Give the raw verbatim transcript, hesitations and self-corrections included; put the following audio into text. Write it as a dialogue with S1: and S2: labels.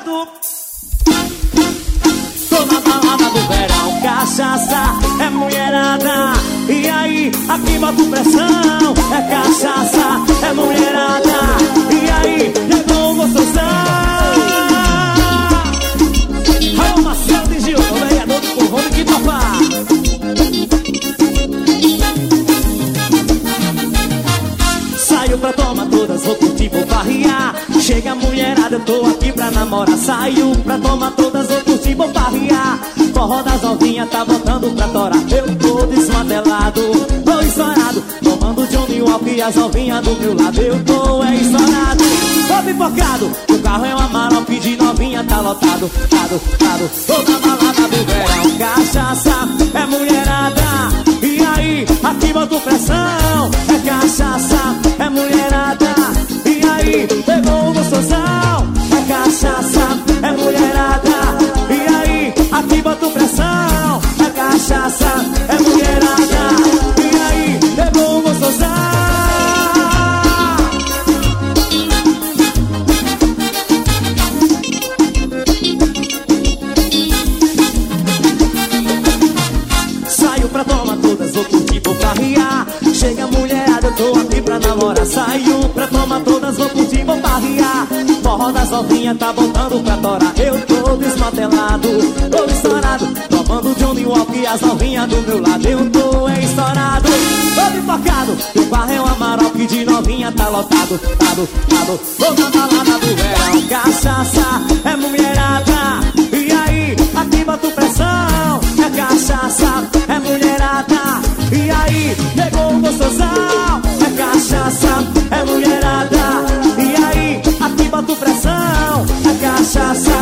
S1: molhado. Tô na balada do verão, cachaça é mulherada. E aí, aqui bota pressão. É cachaça, é mulherada. E aí, chegou o gostosão. Raul Marcelo de Gil, o vereador do povão que topa. Saio pra tomar todas, vou curtir, vou farrear. Chega a mulherada, eu tô aqui pra namorar. Saio pra tomar todas, vou curtir, vou farrear. Forró das novinhas tá botando pra torar. Eu tô desmantelado, tô estourado, tomando Johnny Walker e as novinhas do meu lado. Eu tô é estourado, tô pipocado. O carro é uma Maroc de novinha, tá lotado, lotado, lotado. Tô na balada do verão, cachaça é mulherada. E aí, aqui boto pressão. É cachaça, é mulherada. E aí, pegou o gostosão. É cachaça, é mulherada. E aí, aqui boto pressão. É cachaça, é mulherada. E aí, pegou o gostosão. Saio pra tomar todas, vou curtir, vou farrear. Chega a mulherada, eu tô aqui pra namorar. Saio pra tomar todas, vou curtir, vou farrear. Forró das novinhas tá botando pra torar. Eu tô desmantelado, tô estourado, tomando Johnny Walker e as novinhas do meu lado. Eu tô é estourado, tô pipocado. O carro é uma Maroc de novinha, tá lotado, lotado, lotado. Tô na balada do verão, cachaça é mulherada. E aí, aqui boto pressão. É cachaça, é mulherada. E aí, pegou o gostosão. É cachaça, é mulherada. E aí, aqui boto pressão. É cachaça,